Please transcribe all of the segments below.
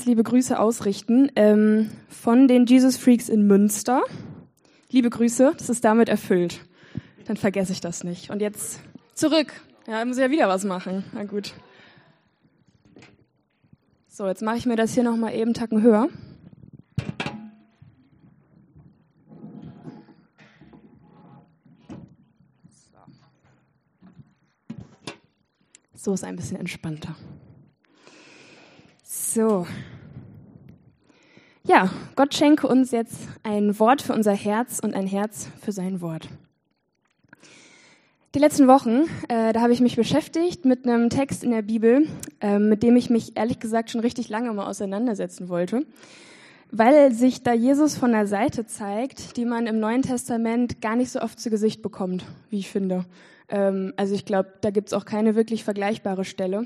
Liebe Grüße ausrichten von den Jesus Freaks in Münster. Liebe Grüße, das ist damit erfüllt. Dann vergesse ich das nicht. Und jetzt zurück. Ja, muss ich ja wieder was machen. Na gut. So, jetzt mache ich mir das hier nochmal eben einen Tacken höher. So ist ein bisschen entspannter. So. Ja, Gott schenke uns jetzt ein Wort für unser Herz und ein Herz für sein Wort. Die letzten Wochen, da habe ich mich beschäftigt mit einem Text in der Bibel, mit dem ich mich ehrlich gesagt schon richtig lange mal auseinandersetzen wollte, weil sich da Jesus von der Seite zeigt, die man im Neuen Testament gar nicht so oft zu Gesicht bekommt, wie ich finde. Also ich glaube, da gibt es auch keine wirklich vergleichbare Stelle,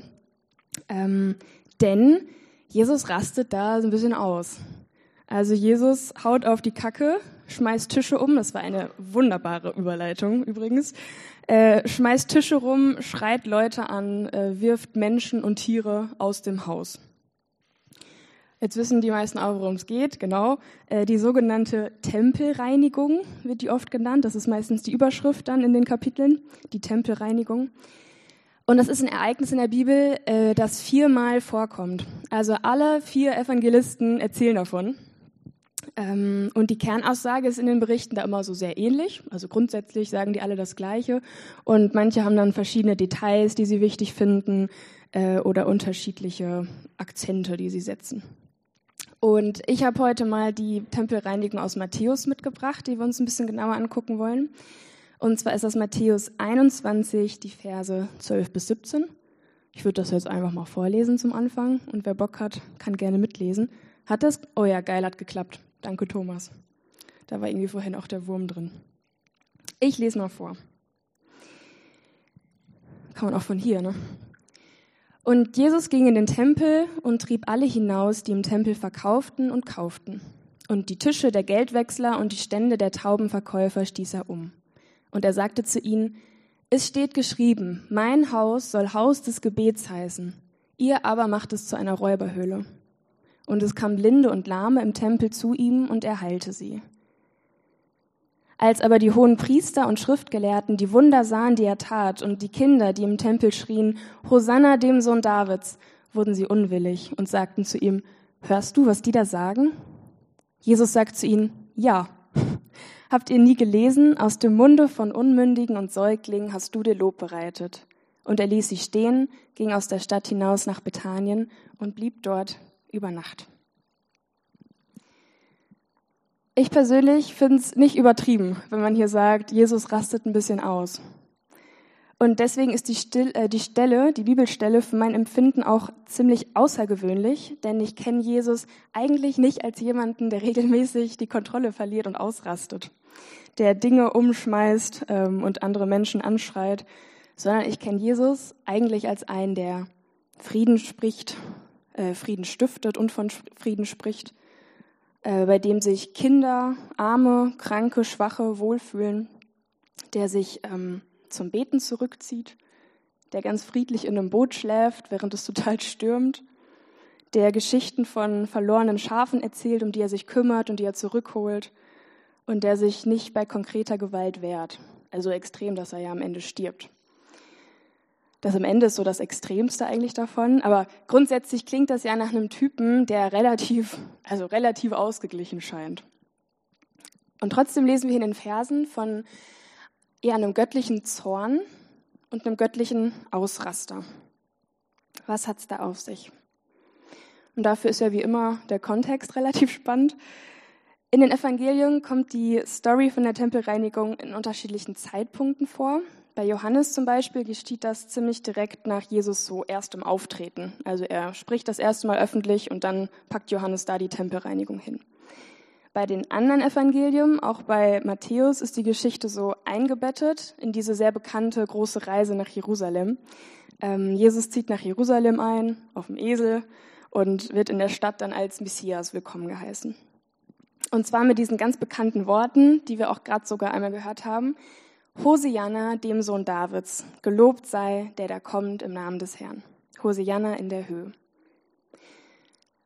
denn Jesus rastet da so ein bisschen aus. Also Jesus haut auf die Kacke, schmeißt Tische um, das war eine wunderbare Überleitung übrigens, schmeißt Tische rum, schreit Leute an, wirft Menschen und Tiere aus dem Haus. Jetzt wissen die meisten auch, worum es geht, genau. Die sogenannte Tempelreinigung wird die oft genannt, das ist meistens die Überschrift dann in den Kapiteln, die Tempelreinigung. Und das ist ein Ereignis in der Bibel, das 4-mal vorkommt. Also alle 4 Evangelisten erzählen davon. Und die Kernaussage ist in den Berichten da immer so sehr ähnlich. Also grundsätzlich sagen die alle das Gleiche. Und manche haben dann verschiedene Details, die sie wichtig finden oder unterschiedliche Akzente, die sie setzen. Und ich habe heute mal die Tempelreinigung aus Matthäus mitgebracht, die wir uns ein bisschen genauer angucken wollen. Und zwar ist das Matthäus 21, die Verse 12 bis 17. Ich würde das jetzt einfach mal vorlesen zum Anfang. Und wer Bock hat, kann gerne mitlesen. Hat das? Oh ja, geil, hat geklappt. Danke, Thomas. Da war irgendwie vorhin auch der Wurm drin. Ich lese mal vor. Kann man auch von hier, ne? Und Jesus ging in den Tempel und trieb alle hinaus, die im Tempel verkauften und kauften. Und die Tische der Geldwechsler und die Stände der Taubenverkäufer stieß er um. Und er sagte zu ihnen, es steht geschrieben, mein Haus soll Haus des Gebets heißen. Ihr aber macht es zu einer Räuberhöhle. Und es kamen Blinde und Lahme im Tempel zu ihm und er heilte sie. Als aber die hohen Priester und Schriftgelehrten die Wunder sahen, die er tat, und die Kinder, die im Tempel schrien, Hosanna dem Sohn Davids, wurden sie unwillig und sagten zu ihm, hörst du, was die da sagen? Jesus sagt zu ihnen, ja. Habt ihr nie gelesen, aus dem Munde von Unmündigen und Säuglingen hast du dir Lob bereitet? Und er ließ sie stehen, ging aus der Stadt hinaus nach Bethanien und blieb dort über Nacht. Ich persönlich finde es nicht übertrieben, wenn man hier sagt, Jesus rastet ein bisschen aus. Und deswegen ist die Bibelstelle für mein Empfinden auch ziemlich außergewöhnlich, denn ich kenne Jesus eigentlich nicht als jemanden, der regelmäßig die Kontrolle verliert und ausrastet, der Dinge umschmeißt und andere Menschen anschreit, sondern ich kenne Jesus eigentlich als einen, der Frieden stiftet und von Frieden spricht, bei dem sich Kinder, Arme, Kranke, Schwache wohlfühlen, der sich zum Beten zurückzieht, der ganz friedlich in einem Boot schläft, während es total stürmt, der Geschichten von verlorenen Schafen erzählt, um die er sich kümmert und die er zurückholt und der sich nicht bei konkreter Gewalt wehrt, also extrem, dass er ja am Ende stirbt. Das am Ende ist so das Extremste eigentlich davon, aber grundsätzlich klingt das ja nach einem Typen, der relativ ausgeglichen scheint. Und trotzdem lesen wir hier in den Versen von eher einem göttlichen Zorn und einem göttlichen Ausraster. Was hat's da auf sich? Und dafür ist ja wie immer der Kontext relativ spannend. In den Evangelien kommt die Story von der Tempelreinigung in unterschiedlichen Zeitpunkten vor. Bei Johannes zum Beispiel geschieht das ziemlich direkt nach Jesus so erstem Auftreten. Also er spricht das erste Mal öffentlich und dann packt Johannes da die Tempelreinigung hin. Bei den anderen Evangelien, auch bei Matthäus, ist die Geschichte so eingebettet in diese sehr bekannte große Reise nach Jerusalem. Jesus zieht nach Jerusalem ein, auf dem Esel, und wird in der Stadt dann als Messias willkommen geheißen. Und zwar mit diesen ganz bekannten Worten, die wir auch gerade sogar einmal gehört haben. Hosianna, dem Sohn Davids, gelobt sei, der da kommt im Namen des Herrn. Hosianna in der Höhe.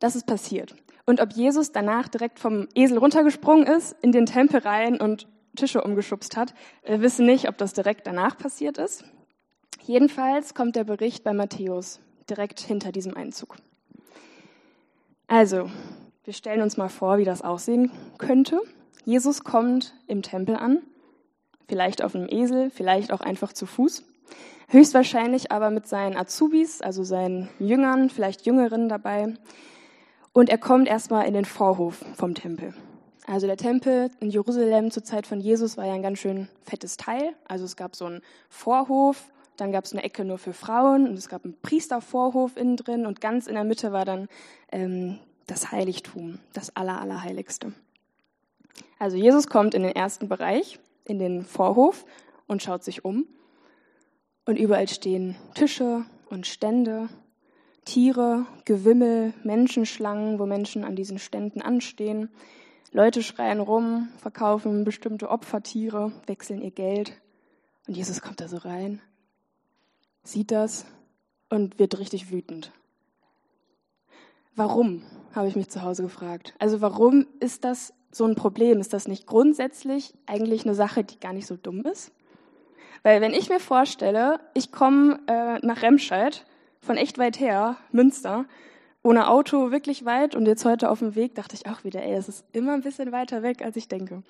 das ist passiert. Und ob Jesus danach direkt vom Esel runtergesprungen ist, in den Tempel rein und Tische umgeschubst hat, wir wissen nicht, ob das direkt danach passiert ist. Jedenfalls kommt der Bericht bei Matthäus direkt hinter diesem Einzug. Also, wir stellen uns mal vor, wie das aussehen könnte. Jesus kommt im Tempel an, vielleicht auf einem Esel, vielleicht auch einfach zu Fuß. Höchstwahrscheinlich aber mit seinen Azubis, also seinen Jüngern, vielleicht Jüngerinnen dabei. Und er kommt erstmal in den Vorhof vom Tempel. Also der Tempel in Jerusalem zur Zeit von Jesus war ja ein ganz schön fettes Teil. Also es gab so einen Vorhof, dann gab es eine Ecke nur für Frauen und es gab einen Priestervorhof innen drin und ganz in der Mitte war dann das Heiligtum, das Allerheiligste. Also Jesus kommt in den ersten Bereich, in den Vorhof und schaut sich um. Und überall stehen Tische und Stände, Tiere, Gewimmel, Menschenschlangen, wo Menschen an diesen Ständen anstehen. Leute schreien rum, verkaufen bestimmte Opfertiere, wechseln ihr Geld. Und Jesus kommt da so rein, sieht das und wird richtig wütend. Warum, habe ich mich zu Hause gefragt. Also warum ist das so ein Problem? Ist das nicht grundsätzlich eigentlich eine Sache, die gar nicht so dumm ist? Weil wenn ich mir vorstelle, ich komme nach Remscheid, von echt weit her, Münster, ohne Auto wirklich weit und jetzt heute auf dem Weg, dachte ich auch wieder, das ist immer ein bisschen weiter weg, als ich denke.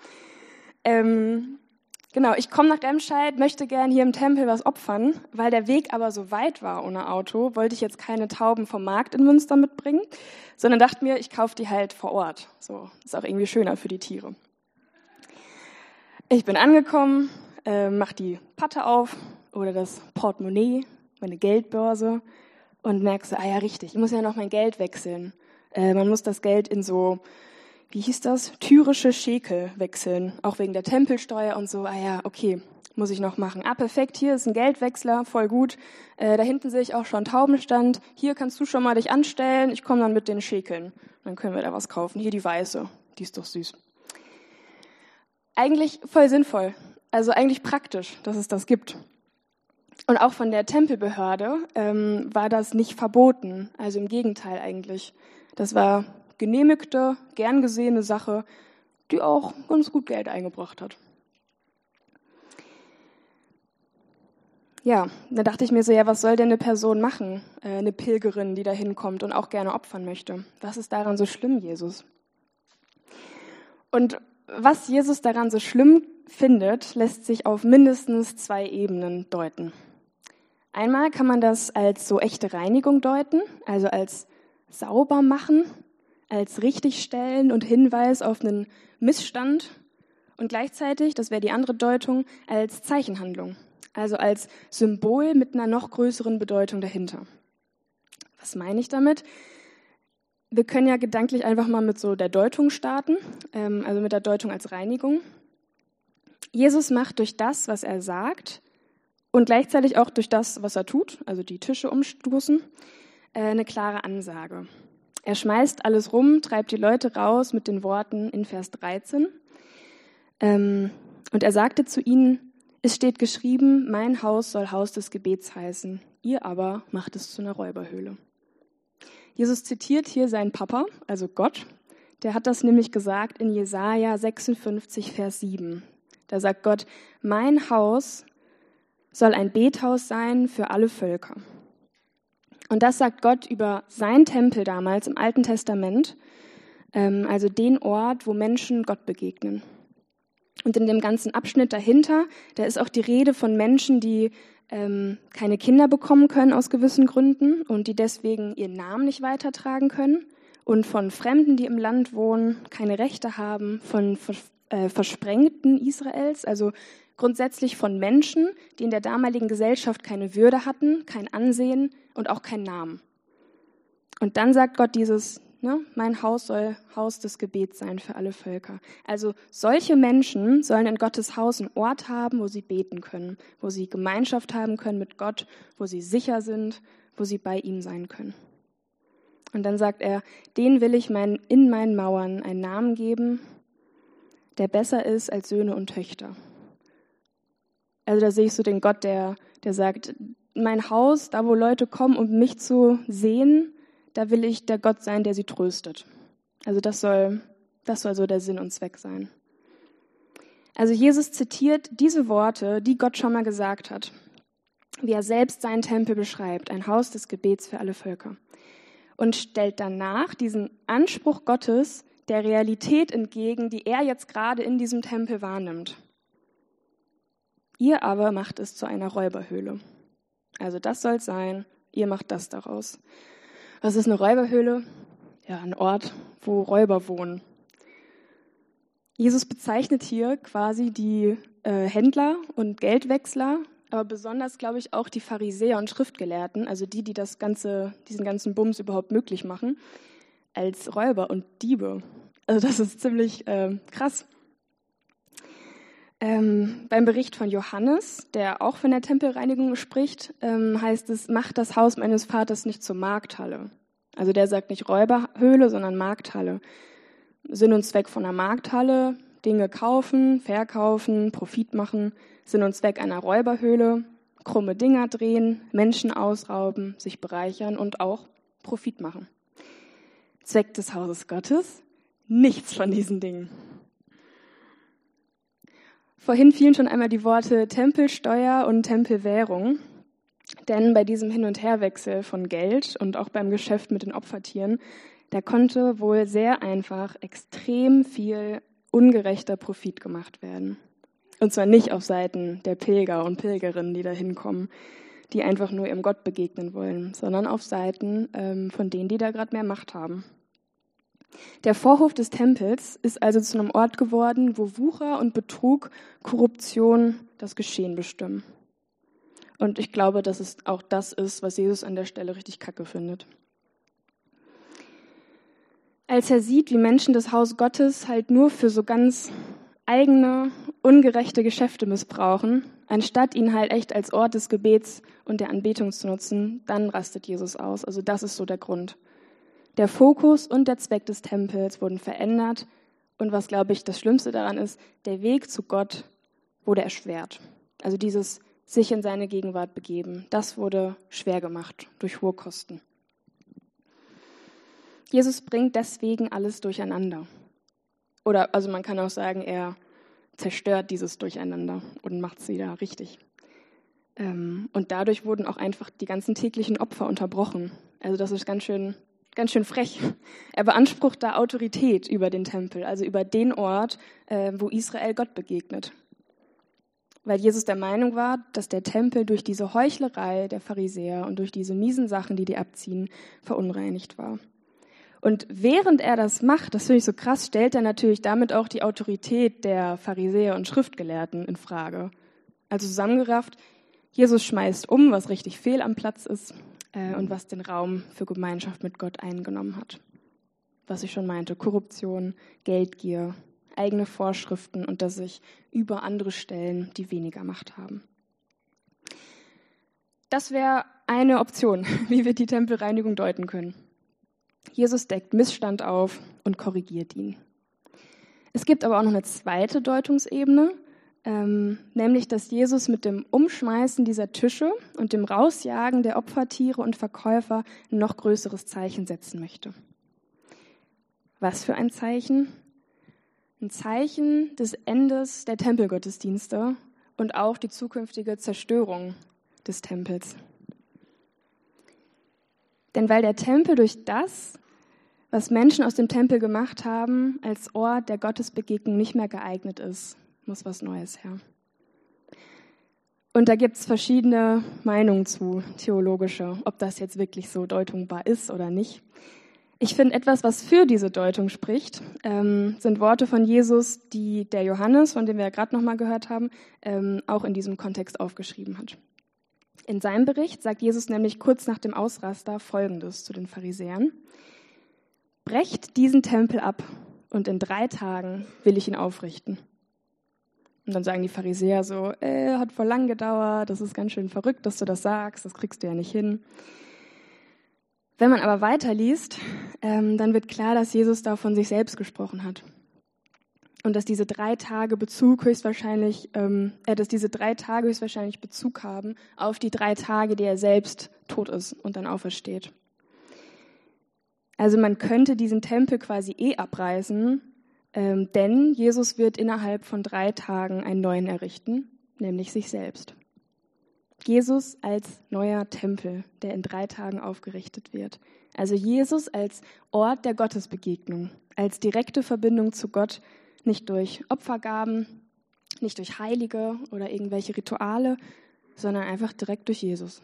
Genau, ich komme nach Remscheid, möchte gern hier im Tempel was opfern, weil der Weg aber so weit war ohne Auto, wollte ich jetzt keine Tauben vom Markt in Münster mitbringen, sondern dachte mir, ich kaufe die halt vor Ort. So, ist auch irgendwie schöner für die Tiere. Ich bin angekommen, mach die Patte auf oder das Portemonnaie, meine Geldbörse und merke so, ja richtig, ich muss ja noch mein Geld wechseln. Man muss das Geld in so, wie hieß das, tyrische Schekel wechseln, auch wegen der Tempelsteuer und so, okay, muss ich noch machen. Perfekt, hier ist ein Geldwechsler, voll gut. Da hinten sehe ich auch schon Taubenstand. Hier kannst du schon mal dich anstellen, ich komme dann mit den Schekeln. Dann können wir da was kaufen. Hier die weiße, die ist doch süß. Eigentlich voll sinnvoll. Also eigentlich praktisch, dass es das gibt. Und auch von der Tempelbehörde war das nicht verboten. Also im Gegenteil eigentlich. Das war genehmigte, gern gesehene Sache, die auch ganz gut Geld eingebracht hat. Ja, da dachte ich mir so, was soll denn eine Person machen? Eine Pilgerin, die da hinkommt und auch gerne opfern möchte. Was ist daran so schlimm, Jesus? Und was Jesus daran so schlimm findet, lässt sich auf mindestens 2 Ebenen deuten. Einmal kann man das als so echte Reinigung deuten, also als sauber machen, als richtigstellen und Hinweis auf einen Missstand und gleichzeitig, das wäre die andere Deutung, als Zeichenhandlung, also als Symbol mit einer noch größeren Bedeutung dahinter. Was meine ich damit? Wir können ja gedanklich einfach mal mit so der Deutung starten, also mit der Deutung als Reinigung. Jesus macht durch das, was er sagt und gleichzeitig auch durch das, was er tut, also die Tische umstoßen, eine klare Ansage. Er schmeißt alles rum, treibt die Leute raus mit den Worten in Vers 13. Und er sagte zu ihnen, es steht geschrieben, mein Haus soll Haus des Gebets heißen, ihr aber macht es zu einer Räuberhöhle. Jesus zitiert hier seinen Papa, also Gott. Der hat das nämlich gesagt in Jesaja 56, Vers 7. Da sagt Gott, mein Haus soll ein Bethaus sein für alle Völker. Und das sagt Gott über sein Tempel damals im Alten Testament, also den Ort, wo Menschen Gott begegnen. Und in dem ganzen Abschnitt dahinter, da ist auch die Rede von Menschen, die keine Kinder bekommen können aus gewissen Gründen und die deswegen ihren Namen nicht weitertragen können und von Fremden, die im Land wohnen, keine Rechte haben, von Versprengten Israels, also grundsätzlich von Menschen, die in der damaligen Gesellschaft keine Würde hatten, kein Ansehen und auch keinen Namen. Und dann sagt Gott dieses, mein Haus soll Haus des Gebets sein für alle Völker. Also solche Menschen sollen in Gottes Haus einen Ort haben, wo sie beten können, wo sie Gemeinschaft haben können mit Gott, wo sie sicher sind, wo sie bei ihm sein können. Und dann sagt er, denen will ich in meinen Mauern einen Namen geben, der besser ist als Söhne und Töchter. Also da sehe ich so den Gott, der sagt, mein Haus, da wo Leute kommen, um mich zu sehen, da will ich der Gott sein, der sie tröstet. Also das soll so der Sinn und Zweck sein. Also Jesus zitiert diese Worte, die Gott schon mal gesagt hat, wie er selbst seinen Tempel beschreibt, ein Haus des Gebets für alle Völker. Und stellt danach diesen Anspruch Gottes der Realität entgegen, die er jetzt gerade in diesem Tempel wahrnimmt. Ihr aber macht es zu einer Räuberhöhle. Also das soll es sein, ihr macht das daraus. Was ist eine Räuberhöhle? Ja, ein Ort, wo Räuber wohnen. Jesus bezeichnet hier quasi die Händler und Geldwechsler, aber besonders, glaube ich, auch die Pharisäer und Schriftgelehrten, also die diesen ganzen Bums überhaupt möglich machen, als Räuber und Diebe. Also das ist ziemlich krass. Beim Bericht von Johannes, der auch von der Tempelreinigung spricht, heißt es, macht das Haus meines Vaters nicht zur Markthalle. Also der sagt nicht Räuberhöhle, sondern Markthalle. Sinn und Zweck von einer Markthalle, Dinge kaufen, verkaufen, Profit machen. Sinn und Zweck einer Räuberhöhle, krumme Dinger drehen, Menschen ausrauben, sich bereichern und auch Profit machen. Zweck des Hauses Gottes? Nichts von diesen Dingen. Vorhin fielen schon einmal die Worte Tempelsteuer und Tempelwährung, denn bei diesem Hin- und Herwechsel von Geld und auch beim Geschäft mit den Opfertieren, da konnte wohl sehr einfach extrem viel ungerechter Profit gemacht werden. Und zwar nicht auf Seiten der Pilger und Pilgerinnen, die da hinkommen, die einfach nur ihrem Gott begegnen wollen, sondern auf Seiten von denen, die da gerade mehr Macht haben. Der Vorhof des Tempels ist also zu einem Ort geworden, wo Wucher und Betrug, Korruption das Geschehen bestimmen. Und ich glaube, dass es auch das ist, was Jesus an der Stelle richtig kacke findet. Als er sieht, wie Menschen das Haus Gottes halt nur für so ganz eigene, ungerechte Geschäfte missbrauchen, anstatt ihn halt echt als Ort des Gebets und der Anbetung zu nutzen, dann rastet Jesus aus. Also das ist so der Grund. Der Fokus und der Zweck des Tempels wurden verändert und was, glaube ich, das Schlimmste daran ist, der Weg zu Gott wurde erschwert. Also dieses sich in seine Gegenwart begeben, das wurde schwer gemacht durch hohe Kosten. Jesus bringt deswegen alles durcheinander. Oder, also man kann auch sagen, er zerstört dieses Durcheinander und macht es wieder richtig. Und dadurch wurden auch einfach die ganzen täglichen Opfer unterbrochen. Also das ist ganz schön frech. Er beansprucht da Autorität über den Tempel, also über den Ort, wo Israel Gott begegnet. Weil Jesus der Meinung war, dass der Tempel durch diese Heuchlerei der Pharisäer und durch diese miesen Sachen, die abziehen, verunreinigt war. Und während er das macht, das finde ich so krass, stellt er natürlich damit auch die Autorität der Pharisäer und Schriftgelehrten in Frage. Also zusammengerafft, Jesus schmeißt um, was richtig fehl am Platz ist und was den Raum für Gemeinschaft mit Gott eingenommen hat. Was ich schon meinte, Korruption, Geldgier, eigene Vorschriften und das sich über andere stellen, die weniger Macht haben. Das wäre eine Option, wie wir die Tempelreinigung deuten können. Jesus deckt Missstand auf und korrigiert ihn. Es gibt aber auch noch eine zweite Deutungsebene, nämlich, dass Jesus mit dem Umschmeißen dieser Tische und dem Rausjagen der Opfertiere und Verkäufer ein noch größeres Zeichen setzen möchte. Was für ein Zeichen? Ein Zeichen des Endes der Tempelgottesdienste und auch die zukünftige Zerstörung des Tempels. Denn weil der Tempel durch das, was Menschen aus dem Tempel gemacht haben, als Ort der Gottesbegegnung nicht mehr geeignet ist, muss was Neues her. Und da gibt es verschiedene Meinungen zu, theologische, ob das jetzt wirklich so deutungbar ist oder nicht. Ich finde, etwas, was für diese Deutung spricht, sind Worte von Jesus, die der Johannes, von dem wir ja gerade nochmal gehört haben, auch in diesem Kontext aufgeschrieben hat. In seinem Bericht sagt Jesus nämlich kurz nach dem Ausraster Folgendes zu den Pharisäern: Brecht diesen Tempel ab und in 3 Tagen will ich ihn aufrichten. Und dann sagen die Pharisäer so, hat voll lang gedauert, das ist ganz schön verrückt, dass du das sagst, das kriegst du ja nicht hin. Wenn man aber weiterliest, dann wird klar, dass Jesus da von sich selbst gesprochen hat. Und dass diese 3 Tage Bezug höchstwahrscheinlich Bezug haben auf die 3 Tage, die er selbst tot ist und dann aufersteht. Also man könnte diesen Tempel quasi abreißen, denn Jesus wird innerhalb von 3 Tagen einen neuen errichten, nämlich sich selbst. Jesus als neuer Tempel, der in 3 Tagen aufgerichtet wird. Also Jesus als Ort der Gottesbegegnung, als direkte Verbindung zu Gott, nicht durch Opfergaben, nicht durch Heilige oder irgendwelche Rituale, sondern einfach direkt durch Jesus.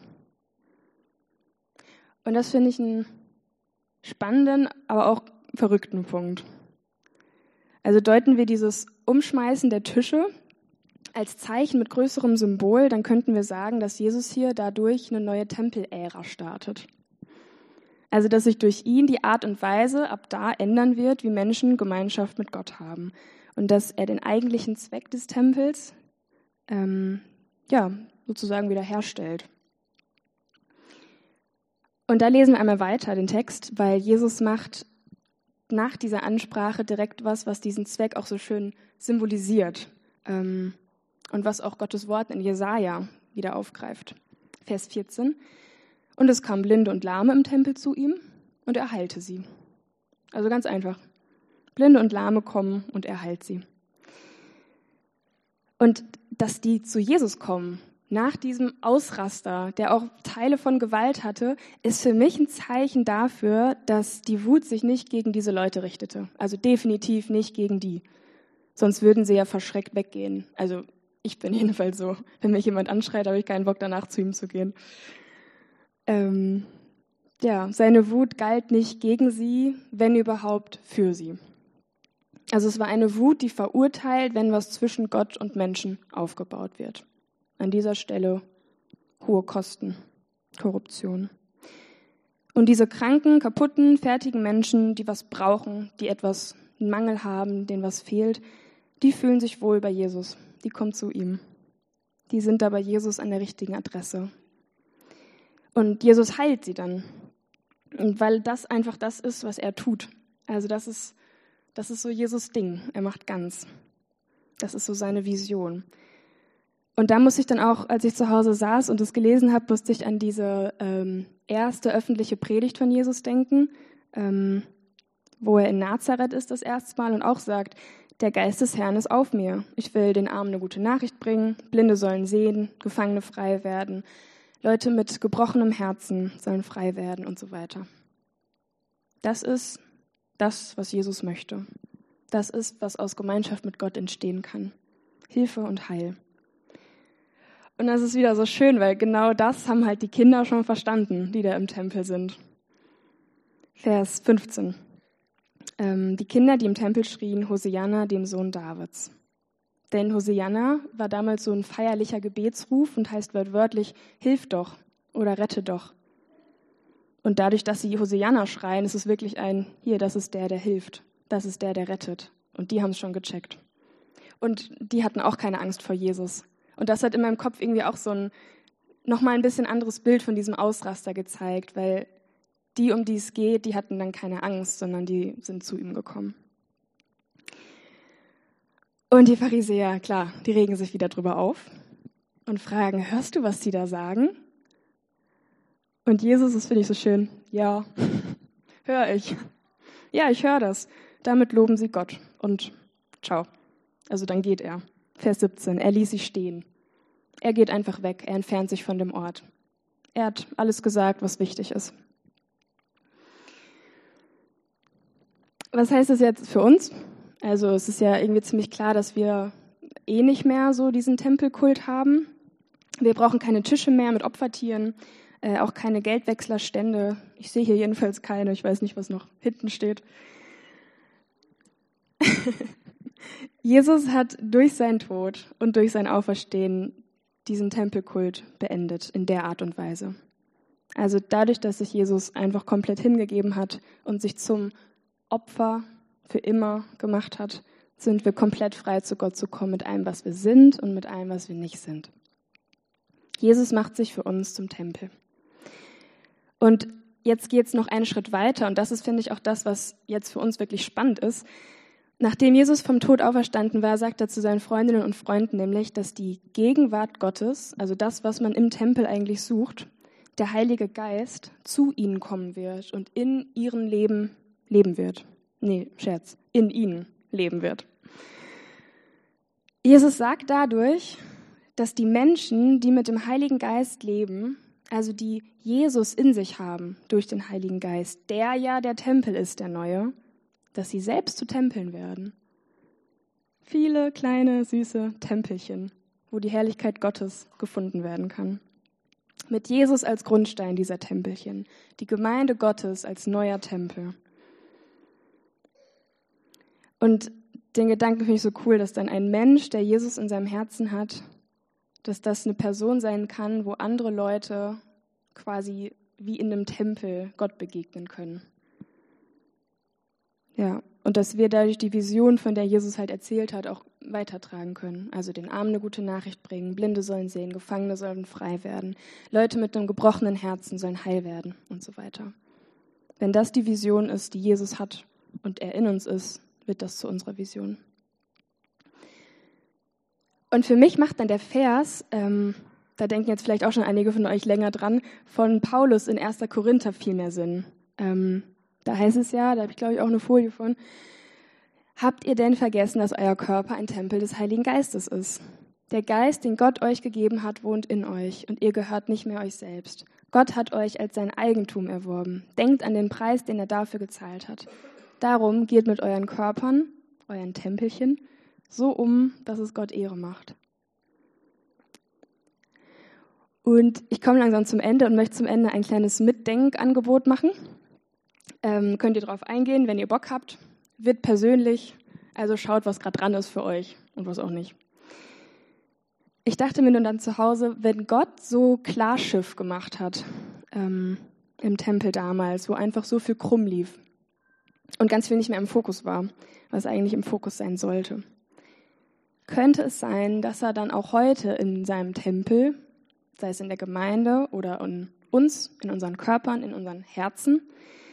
Und das finde ich einen spannenden, aber auch verrückten Punkt. Also deuten wir dieses Umschmeißen der Tische als Zeichen mit größerem Symbol, dann könnten wir sagen, dass Jesus hier dadurch eine neue Tempelära startet. Also dass sich durch ihn die Art und Weise ab da ändern wird, wie Menschen Gemeinschaft mit Gott haben. Und dass er den eigentlichen Zweck des Tempels sozusagen wiederherstellt. Und da lesen wir einmal weiter den Text, weil Jesus macht nach dieser Ansprache direkt was diesen Zweck auch so schön symbolisiert und was auch Gottes Wort in Jesaja wieder aufgreift. Vers 14. Und es kamen Blinde und Lahme im Tempel zu ihm und er heilte sie. Also ganz einfach. Blinde und Lahme kommen und er heilt sie. Und dass die zu Jesus kommen, nach diesem Ausraster, der auch Teile von Gewalt hatte, ist für mich ein Zeichen dafür, dass die Wut sich nicht gegen diese Leute richtete. Also definitiv nicht gegen die. Sonst würden sie ja verschreckt weggehen. Also ich bin jedenfalls so. Wenn mich jemand anschreit, habe ich keinen Bock, danach zu ihm zu gehen. Seine Wut galt nicht gegen sie, wenn überhaupt für sie. Also es war eine Wut, die verurteilt, wenn was zwischen Gott und Menschen aufgebaut wird. An dieser Stelle hohe Kosten, Korruption. Und diese kranken, kaputten, fertigen Menschen, die was brauchen, die etwas einen Mangel haben, denen was fehlt, die fühlen sich wohl bei Jesus. Die kommen zu ihm. Die sind da bei Jesus an der richtigen Adresse. Und Jesus heilt sie dann. Und weil das einfach das ist, was er tut. Also das ist so Jesus' Ding. Er macht ganz. Das ist so seine Vision. Und da muss ich dann auch, als ich zu Hause saß und es gelesen habe, musste ich an diese erste öffentliche Predigt von Jesus denken, wo er in Nazareth ist das erste Mal und auch sagt, der Geist des Herrn ist auf mir. Ich will den Armen eine gute Nachricht bringen, Blinde sollen sehen, Gefangene frei werden, Leute mit gebrochenem Herzen sollen frei werden und so weiter. Das ist das, was Jesus möchte. Das ist, was aus Gemeinschaft mit Gott entstehen kann. Hilfe und Heil. Und das ist wieder so schön, weil genau das haben halt die Kinder schon verstanden, die da im Tempel sind. Vers 15. Die Kinder, die im Tempel schrien, Hosianna, dem Sohn Davids. Denn Hosianna war damals so ein feierlicher Gebetsruf und heißt wörtlich, hilf doch oder rette doch. Und dadurch, dass sie Hosianna schreien, ist es wirklich das ist der hilft. Das ist der rettet. Und die haben es schon gecheckt. Und die hatten auch keine Angst vor Jesus. Und das hat in meinem Kopf irgendwie auch so nochmal ein bisschen anderes Bild von diesem Ausraster gezeigt, weil die, um die es geht, die hatten dann keine Angst, sondern die sind zu ihm gekommen. Und die Pharisäer, klar, die regen sich wieder drüber auf und fragen, hörst du, was die da sagen? Und Jesus, das finde ich so schön, ja, höre ich. Ja, ich höre das. Damit loben sie Gott. Und ciao. Also dann geht er. Vers 17, er ließ sie stehen. Er geht einfach weg, er entfernt sich von dem Ort. Er hat alles gesagt, was wichtig ist. Was heißt das jetzt für uns? Also es ist ja irgendwie ziemlich klar, dass wir nicht mehr so diesen Tempelkult haben. Wir brauchen keine Tische mehr mit Opfertieren, auch keine Geldwechslerstände. Ich sehe hier jedenfalls keine, ich weiß nicht, was noch hinten steht. Jesus hat durch seinen Tod und durch sein Auferstehen diesen Tempelkult beendet in der Art und Weise. Also dadurch, dass sich Jesus einfach komplett hingegeben hat und sich zum Opfer für immer gemacht hat, sind wir komplett frei, zu Gott zu kommen mit allem, was wir sind und mit allem, was wir nicht sind. Jesus macht sich für uns zum Tempel. Und jetzt geht es noch einen Schritt weiter und das ist, finde ich, auch das, was jetzt für uns wirklich spannend ist. Nachdem Jesus vom Tod auferstanden war, sagt er zu seinen Freundinnen und Freunden nämlich, dass die Gegenwart Gottes, also das, was man im Tempel eigentlich sucht, der Heilige Geist zu ihnen kommen wird und in ihrem Leben leben wird. Nee, Scherz, in ihnen leben wird. Jesus sagt dadurch, dass die Menschen, die mit dem Heiligen Geist leben, also die Jesus in sich haben durch den Heiligen Geist, der ja der Tempel ist, der neue, dass sie selbst zu Tempeln werden. Viele kleine, süße Tempelchen, wo die Herrlichkeit Gottes gefunden werden kann. Mit Jesus als Grundstein dieser Tempelchen, die Gemeinde Gottes als neuer Tempel. Und den Gedanken finde ich so cool, dass dann ein Mensch, der Jesus in seinem Herzen hat, dass das eine Person sein kann, wo andere Leute quasi wie in einem Tempel Gott begegnen können. Ja, und dass wir dadurch die Vision, von der Jesus halt erzählt hat, auch weitertragen können. Also den Armen eine gute Nachricht bringen, Blinde sollen sehen, Gefangene sollen frei werden, Leute mit einem gebrochenen Herzen sollen heil werden und so weiter. Wenn das die Vision ist, die Jesus hat und er in uns ist, wird das zu unserer Vision. Und für mich macht dann der Vers, da denken jetzt vielleicht auch schon einige von euch länger dran, von Paulus in 1. Korinther viel mehr Sinn. Da heißt es ja, da habe ich glaube ich auch eine Folie von, habt ihr denn vergessen, dass euer Körper ein Tempel des Heiligen Geistes ist? Der Geist, den Gott euch gegeben hat, wohnt in euch und ihr gehört nicht mehr euch selbst. Gott hat euch als sein Eigentum erworben. Denkt an den Preis, den er dafür gezahlt hat. Darum geht mit euren Körpern, euren Tempelchen, so um, dass es Gott Ehre macht. Und ich komme langsam zum Ende und möchte zum Ende ein kleines Mitdenkangebot machen. Könnt ihr darauf eingehen, wenn ihr Bock habt. Wird persönlich, also schaut, was gerade dran ist für euch und was auch nicht. Ich dachte mir nun dann zu Hause, wenn Gott so Klarschiff gemacht hat im Tempel damals, wo einfach so viel krumm lief und ganz viel nicht mehr im Fokus war, was eigentlich im Fokus sein sollte, könnte es sein, dass er dann auch heute in seinem Tempel, sei es in der Gemeinde oder in uns, in unseren Körpern, in unseren Herzen,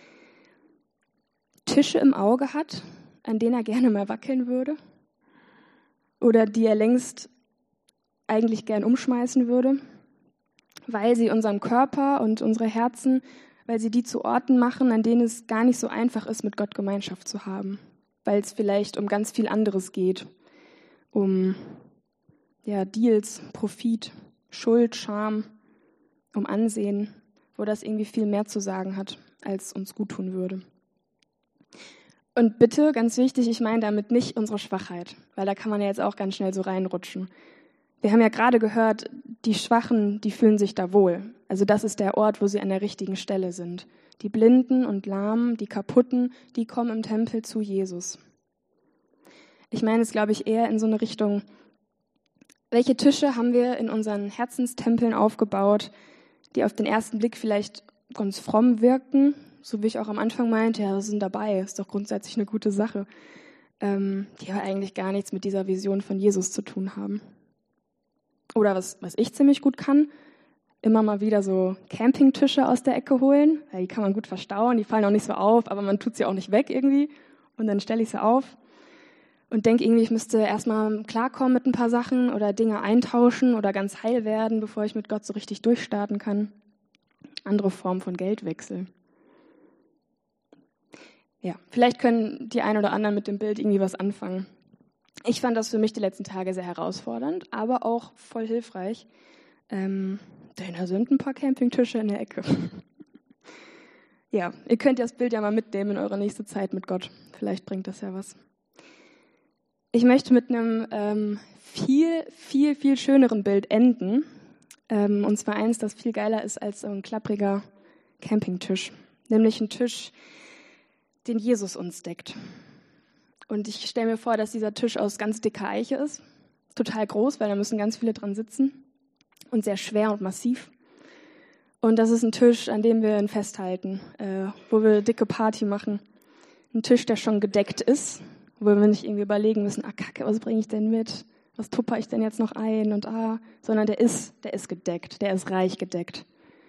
Tische im Auge hat, an denen er gerne mal wackeln würde oder die er längst eigentlich gern umschmeißen würde, weil sie unseren Körper und unsere Herzen, weil sie die zu Orten machen, an denen es gar nicht so einfach ist, mit Gott Gemeinschaft zu haben, weil es vielleicht um ganz viel anderes geht, um Deals, Profit, Schuld, Scham, um Ansehen, wo das irgendwie viel mehr zu sagen hat, als uns gut tun würde. Und bitte, ganz wichtig, ich meine damit nicht unsere Schwachheit, weil da kann man ja jetzt auch ganz schnell so reinrutschen. Wir haben ja gerade gehört, die Schwachen, die fühlen sich da wohl. Also das ist der Ort, wo sie an der richtigen Stelle sind. Die Blinden und Lahmen, die Kaputten, die kommen im Tempel zu Jesus. Ich meine es, glaube ich, eher in so eine Richtung, welche Tische haben wir in unseren Herzenstempeln aufgebaut, die auf den ersten Blick vielleicht ganz fromm wirken, so wie ich auch am Anfang meinte, ja, wir sind dabei, ist doch grundsätzlich eine gute Sache, die aber eigentlich gar nichts mit dieser Vision von Jesus zu tun haben. Oder was ich ziemlich gut kann, immer mal wieder so Campingtische aus der Ecke holen, weil die kann man gut verstauen, die fallen auch nicht so auf, aber man tut sie auch nicht weg irgendwie und dann stelle ich sie auf und denke irgendwie, ich müsste erstmal klarkommen mit ein paar Sachen oder Dinge eintauschen oder ganz heil werden, bevor ich mit Gott so richtig durchstarten kann. Andere Form von Geldwechsel. Ja, vielleicht können die einen oder anderen mit dem Bild irgendwie was anfangen. Ich fand das für mich die letzten Tage sehr herausfordernd, aber auch voll hilfreich. Denn da sind ein paar Campingtische in der Ecke. Ja, ihr könnt das Bild ja mal mitnehmen in eure nächste Zeit mit Gott. Vielleicht bringt das ja was. Ich möchte mit einem viel schöneren Bild enden. Und zwar eins, das viel geiler ist als so ein klappriger Campingtisch. Nämlich ein Tisch, den Jesus uns deckt. Und ich stelle mir vor, dass dieser Tisch aus ganz dicker Eiche ist. Total groß, weil da müssen ganz viele dran sitzen. Und sehr schwer und massiv. Und das ist ein Tisch, an dem wir ihn festhalten, wo wir dicke Party machen. Ein Tisch, der schon gedeckt ist, wo wir nicht irgendwie überlegen müssen, Kacke, was bringe ich denn mit? Was tupper ich denn jetzt noch ein? Und sondern der ist gedeckt, der ist reich gedeckt.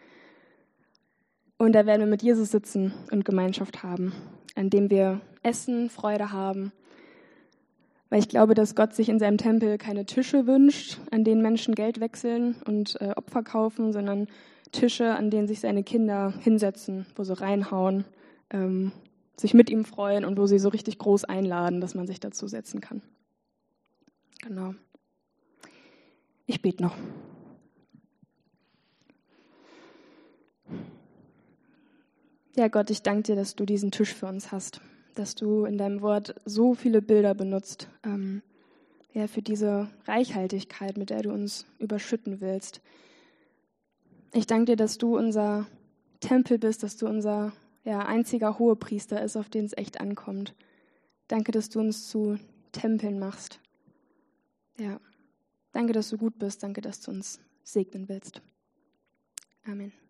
Und da werden wir mit Jesus sitzen und Gemeinschaft haben, an dem wir essen, Freude haben. Weil ich glaube, dass Gott sich in seinem Tempel keine Tische wünscht, an denen Menschen Geld wechseln und Opfer kaufen, sondern Tische, an denen sich seine Kinder hinsetzen, wo sie reinhauen, sich mit ihm freuen und wo sie so richtig groß einladen, dass man sich dazu setzen kann. Genau. Ich bete noch. Ja, Gott, ich danke dir, dass du diesen Tisch für uns hast, dass du in deinem Wort so viele Bilder benutzt, für diese Reichhaltigkeit, mit der du uns überschütten willst. Ich danke dir, dass du unser Tempel bist, dass du unser einziger Hohepriester ist, auf den es echt ankommt. Danke, dass du uns zu Tempeln machst. Ja, danke, dass du gut bist. Danke, dass du uns segnen willst. Amen.